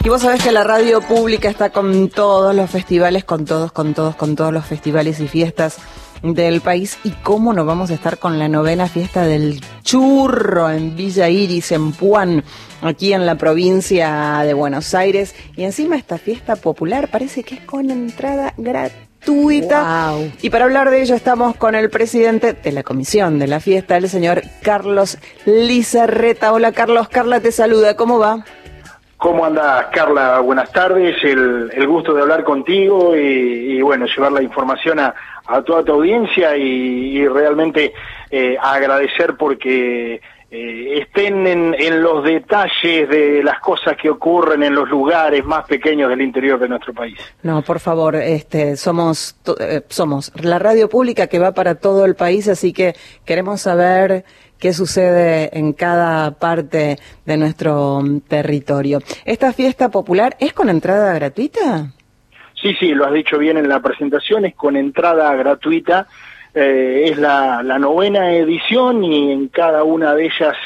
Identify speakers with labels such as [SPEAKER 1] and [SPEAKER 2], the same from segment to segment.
[SPEAKER 1] Y vos sabés que la radio pública está con todos los festivales, con todos los festivales y fiestas del país. ¿Y cómo no vamos a estar con la 9ª fiesta del churro en Villa Iris, en Puan, aquí en la provincia de Buenos Aires? Y encima esta fiesta popular parece que es con entrada gratuita. Wow. Y para hablar de ello estamos con el presidente de la comisión de la fiesta, el señor Carlos Lizarreta. Hola Carlos, Carla te saluda, ¿cómo va?
[SPEAKER 2] ¿Cómo andás, Carla? Buenas tardes, el gusto de hablar contigo y bueno, llevar la información a toda tu audiencia y realmente agradecer porque estén en los detalles de las cosas que ocurren en los lugares más pequeños del interior de nuestro país.
[SPEAKER 1] No, por favor, somos la radio pública que va para todo el país, así que queremos saber qué sucede en cada parte de nuestro territorio. ¿Esta fiesta popular es con entrada gratuita?
[SPEAKER 2] Sí, lo has dicho bien en la presentación, es con entrada gratuita. Es la 9ª edición y en cada una de ellas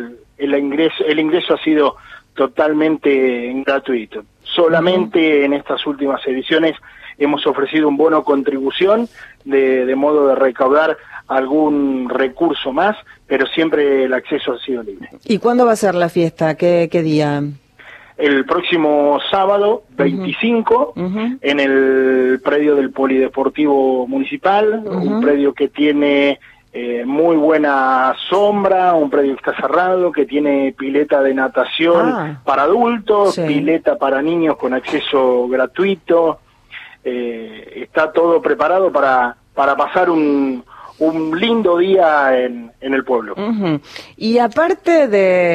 [SPEAKER 2] el ingreso ha sido totalmente gratuito. Solamente en estas últimas ediciones hemos ofrecido un bono contribución de modo de recaudar algún recurso más, pero siempre el acceso ha sido libre.
[SPEAKER 1] ¿Y cuándo va a ser la fiesta? ¿Qué día?
[SPEAKER 2] El próximo sábado 25 en el predio del Polideportivo Municipal, un predio que tiene muy buena sombra, un predio que está cerrado, que tiene pileta de natación para adultos, pileta para niños con acceso gratuito. Está todo preparado para pasar un lindo día en el pueblo.
[SPEAKER 1] Y aparte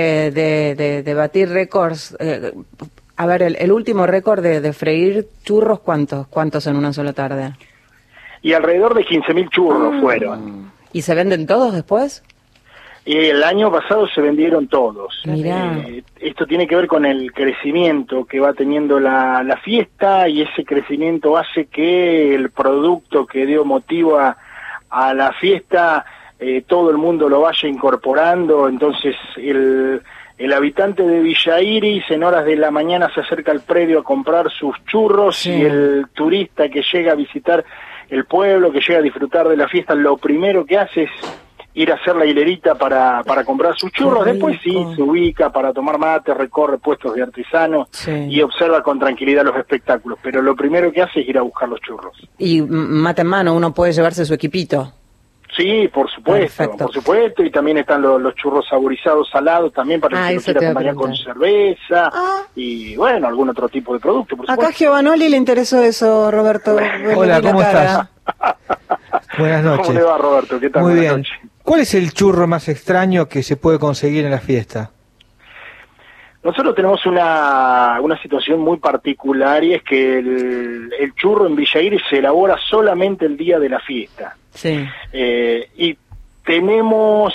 [SPEAKER 1] de batir récords, a ver, el último récord de freír churros, ¿cuántos en una sola tarde?
[SPEAKER 2] Y alrededor de 15.000 churros fueron.
[SPEAKER 1] ¿Y se venden todos después?
[SPEAKER 2] Y el año pasado se vendieron todos. Esto tiene que ver con el crecimiento que va teniendo la fiesta, y ese crecimiento hace que el producto que dio motivo a la fiesta, todo el mundo lo vaya incorporando. Entonces el habitante de Villa Iris en horas de la mañana se acerca al predio a comprar sus churros, y el turista que llega a visitar el pueblo, que llega a disfrutar de la fiesta, lo primero que hace es ir a hacer la hilerita para comprar sus churros. Después se ubica para tomar mate, recorre puestos de artesanos y observa con tranquilidad los espectáculos, pero lo primero que hace es ir a buscar los churros.
[SPEAKER 1] Y mate en mano, uno puede llevarse su equipito.
[SPEAKER 2] Sí, por supuesto, y también están los churros saborizados, salados, también para el que lo quiera acompañar con cerveza y bueno, algún otro tipo de producto, por supuesto.
[SPEAKER 1] Acá a Giovanoli le interesó eso, Roberto.
[SPEAKER 3] Hola, ¿cómo estás? Buenas noches.
[SPEAKER 2] ¿Cómo le va, Roberto? ¿Qué tal?
[SPEAKER 3] Muy
[SPEAKER 2] Buenas
[SPEAKER 3] bien.
[SPEAKER 2] noches.
[SPEAKER 3] ¿Cuál es el churro más extraño que se puede conseguir en la fiesta?
[SPEAKER 2] Nosotros tenemos una situación muy particular, y es que el churro en Villa Iris se elabora solamente el día de la fiesta. Y tenemos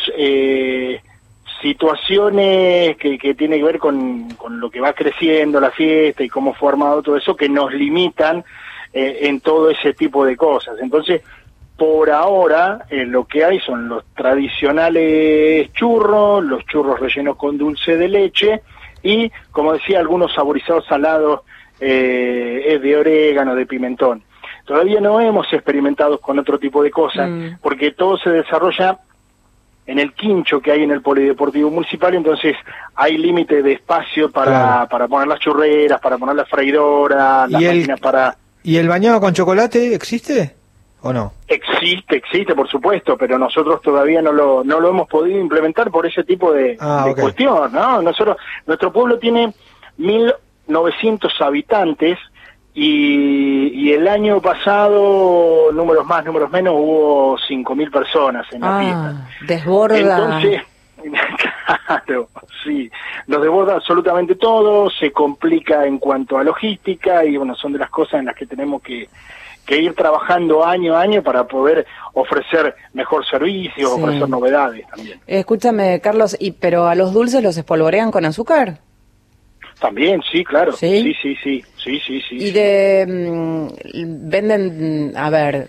[SPEAKER 2] situaciones que tienen que ver con lo que va creciendo la fiesta y cómo fue armado todo eso, que nos limitan en todo ese tipo de cosas. Entonces, por ahora, lo que hay son los tradicionales churros, los churros rellenos con dulce de leche y, como decía, algunos saborizados salados de orégano, de pimentón. Todavía no hemos experimentado con otro tipo de cosas, porque todo se desarrolla en el quincho que hay en el Polideportivo Municipal, entonces hay límite de espacio para poner las churreras, para poner la freidora, las máquinas para...
[SPEAKER 3] ¿Y el bañado con chocolate existe o no?
[SPEAKER 2] Existe, por supuesto, pero nosotros todavía no lo hemos podido implementar por ese tipo de cuestión, ¿no? Nuestro pueblo tiene 1.900 habitantes, y el año pasado, números más, números menos, hubo 5.000 personas en la fiesta.
[SPEAKER 1] Desborda.
[SPEAKER 2] Entonces, claro, sí, nos desborda absolutamente todo, se complica en cuanto a logística, y bueno, son de las cosas en las que tenemos que ir trabajando año a año para poder ofrecer mejor servicio, ofrecer novedades también.
[SPEAKER 1] Escúchame, Carlos, pero a los dulces los espolvorean con azúcar.
[SPEAKER 2] También, sí, claro. Sí.
[SPEAKER 1] Y venden, a ver,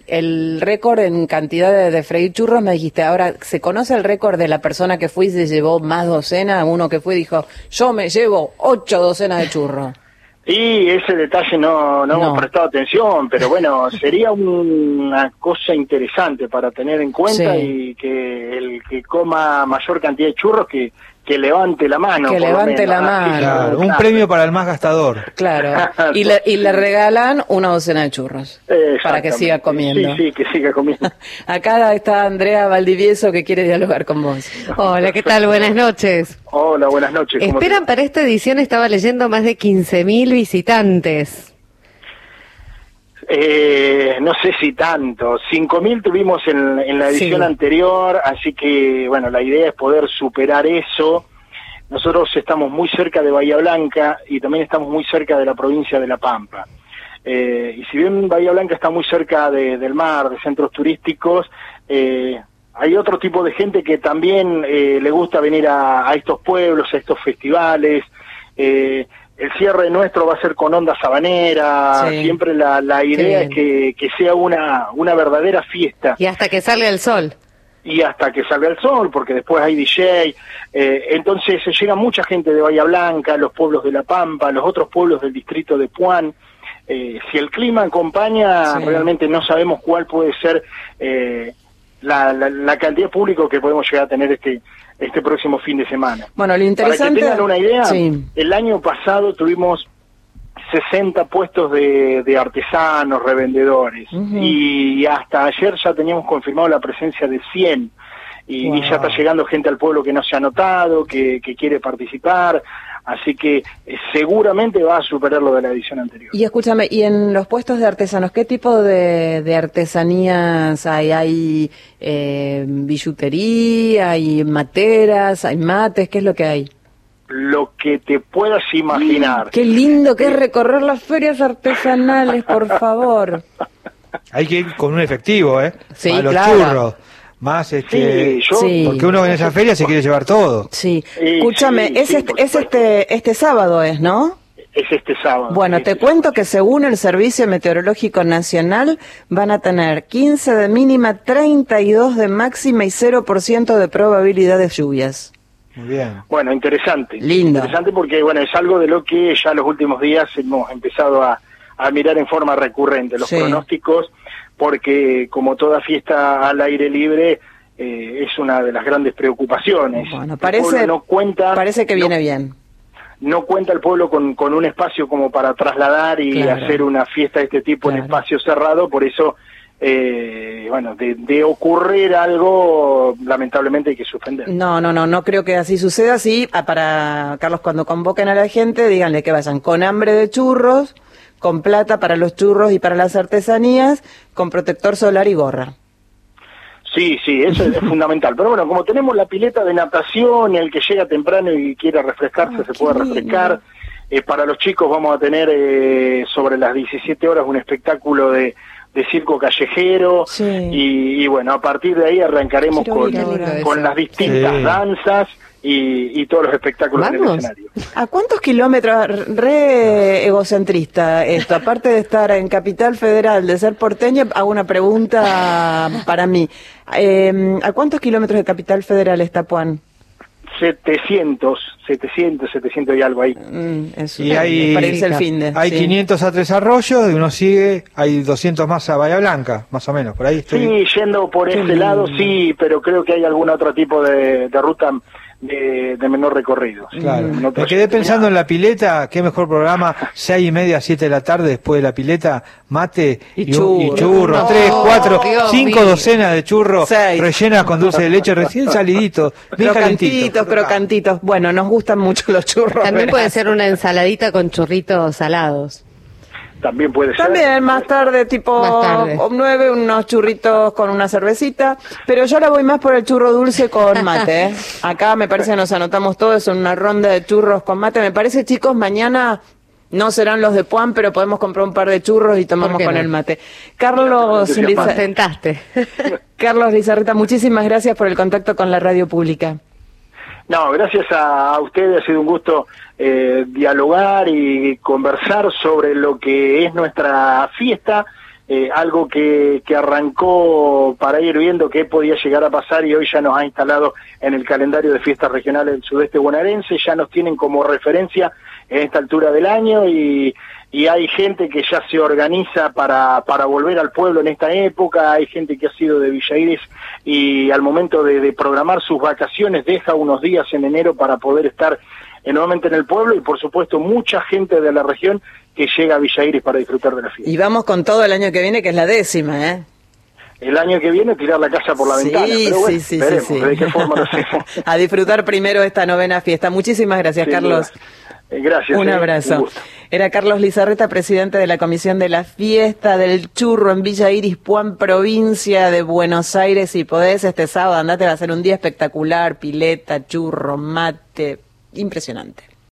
[SPEAKER 1] el récord en cantidad de freír churros, me dijiste. Ahora, ¿se conoce el récord de la persona que fue y se llevó más docenas? Uno que fue y dijo, yo me llevo 8 docenas de churros.
[SPEAKER 2] Y ese detalle no hemos prestado atención, pero bueno, sería una cosa interesante para tener en cuenta, y que el que coma mayor cantidad de churros que levante la mano.
[SPEAKER 1] Que levante la mano.
[SPEAKER 3] Claro, un premio para el más gastador.
[SPEAKER 1] Claro, y le regalan una docena de churros para que siga comiendo.
[SPEAKER 2] Sí, que siga comiendo.
[SPEAKER 1] Acá está Andrea Valdivieso, que quiere dialogar con vos.
[SPEAKER 4] Hola, ¿qué tal? Buenas noches.
[SPEAKER 2] Hola, buenas noches.
[SPEAKER 4] Esperan para esta edición, estaba leyendo, más de 15.000 visitantes.
[SPEAKER 2] No sé si tanto. 5.000 tuvimos en la edición anterior, así que, bueno, la idea es poder superar eso. Nosotros estamos muy cerca de Bahía Blanca y también estamos muy cerca de la provincia de La Pampa. Y si bien Bahía Blanca está muy cerca del mar, de centros turísticos, hay otro tipo de gente que también le gusta venir a estos pueblos, a estos festivales. El cierre nuestro va a ser con onda sabanera, siempre la idea es que sea una verdadera fiesta.
[SPEAKER 4] Y hasta que salga el sol.
[SPEAKER 2] Y hasta que salga el sol, porque después hay DJ, entonces llega mucha gente de Bahía Blanca, los pueblos de La Pampa, los otros pueblos del distrito de Puan. Si el clima acompaña, realmente no sabemos cuál puede ser la cantidad de público que podemos llegar a tener este próximo fin de semana.
[SPEAKER 1] Bueno, lo interesante...
[SPEAKER 2] Para que tengan una idea, el año pasado tuvimos 60 puestos de artesanos, revendedores, y hasta ayer ya teníamos confirmado la presencia de 100, y ya está llegando gente al pueblo que no se ha anotado, que quiere participar, así que seguramente va a superar lo de la edición anterior.
[SPEAKER 1] Y escúchame, ¿y en los puestos de artesanos qué tipo de artesanías hay? ¿Hay billutería, hay materas, hay mates? ¿Qué es lo que hay?
[SPEAKER 2] Lo que te puedas imaginar.
[SPEAKER 1] Qué lindo que es recorrer las ferias artesanales, por favor.
[SPEAKER 3] Hay que ir con un efectivo,
[SPEAKER 1] Sí,
[SPEAKER 3] a los
[SPEAKER 1] claro.
[SPEAKER 3] churros. Más porque uno en esa feria se quiere llevar todo.
[SPEAKER 1] Sí. Escúchame, este sábado ¿no?
[SPEAKER 2] Es este sábado.
[SPEAKER 1] Bueno, te cuento que según el Servicio Meteorológico Nacional van a tener 15 de mínima, 32 de máxima y 0% de probabilidad de lluvias.
[SPEAKER 3] Muy bien.
[SPEAKER 2] Bueno, interesante.
[SPEAKER 1] Lindo.
[SPEAKER 2] Interesante porque, bueno, es algo de lo que ya los últimos días hemos empezado a mirar en forma recurrente, los pronósticos, porque como toda fiesta al aire libre, es una de las grandes preocupaciones.
[SPEAKER 1] Bueno, parece que viene bien.
[SPEAKER 2] No cuenta el pueblo con un espacio como para trasladar y hacer una fiesta de este tipo en espacio cerrado, por eso... bueno, de ocurrir algo, lamentablemente hay que suspender.
[SPEAKER 1] No creo que así suceda. Sí, para Carlos, cuando convoquen a la gente, díganle que vayan con hambre de churros, con plata para los churros y para las artesanías, con protector solar y gorra.
[SPEAKER 2] Sí, eso es fundamental. Pero bueno, como tenemos la pileta de natación, el que llega temprano y quiera refrescarse se puede refrescar. Para los chicos vamos a tener sobre las 17 horas un espectáculo de circo callejero, y bueno, a partir de ahí arrancaremos con las distintas danzas y todos los espectáculos en el escenario.
[SPEAKER 1] ¿A cuántos kilómetros, re egocentrista esto, aparte de estar en Capital Federal, de ser porteña, hago una pregunta para mí, ¿a cuántos kilómetros de Capital Federal está Puan?
[SPEAKER 2] 700 y algo ahí.
[SPEAKER 1] Eso
[SPEAKER 3] y hay,
[SPEAKER 1] para irse el fin de.
[SPEAKER 3] Hay 500 a Tres Arroyos, y uno sigue, hay 200 más a Bahía Blanca, más o menos, por ahí estoy.
[SPEAKER 2] Sí, yendo por ese lado, sí, pero creo que hay algún otro tipo de ruta de menor recorrido.
[SPEAKER 3] Claro. Me quedé pensando en la pileta, qué mejor programa, 6:30, 7 de la tarde, después de la pileta, mate y churros, 3, 4, 5 docenas de churros rellenas con dulce de leche, recién saliditos, bien
[SPEAKER 1] crocantitos. Bueno, nos gustan mucho los churros.
[SPEAKER 4] También puede ser una ensaladita con churritos salados.
[SPEAKER 2] También puede ser.
[SPEAKER 1] También más tarde, tipo 9, unos churritos con una cervecita, pero yo ahora voy más por el churro dulce con mate. Acá me parece que nos anotamos todos en una ronda de churros con mate. Me parece, chicos, mañana no serán los de Puan, pero podemos comprar un par de churros y tomamos con el mate. Carlos Lizarreta, muchísimas gracias por el contacto con la radio pública.
[SPEAKER 2] No, gracias a ustedes, ha sido un gusto dialogar y conversar sobre lo que es nuestra fiesta, algo que arrancó para ir viendo qué podía llegar a pasar y hoy ya nos ha instalado en el calendario de fiestas regionales del sudeste bonaerense, ya nos tienen como referencia en esta altura del año y hay gente que ya se organiza para volver al pueblo en esta época, hay gente que ha sido de Villa Iris y al momento de programar sus vacaciones deja unos días en enero para poder estar nuevamente en el pueblo y por supuesto mucha gente de la región que llega a Villa Iris para disfrutar de la fiesta.
[SPEAKER 1] Y vamos con todo el año que viene, que es la 10ª, ¿eh?
[SPEAKER 2] El año que viene tirar la casa por la ventana, pero bueno, veremos de qué forma lo hacemos.
[SPEAKER 1] A disfrutar primero esta 9ª fiesta. Muchísimas gracias, Carlos.
[SPEAKER 2] Gracias.
[SPEAKER 1] Un abrazo.
[SPEAKER 2] Un
[SPEAKER 1] Era Carlos Lizarreta, presidente de la Comisión de la Fiesta del Churro en Villa Iris, Puan, provincia de Buenos Aires. Si podés, este sábado andate, va a ser un día espectacular, pileta, churro, mate, impresionante.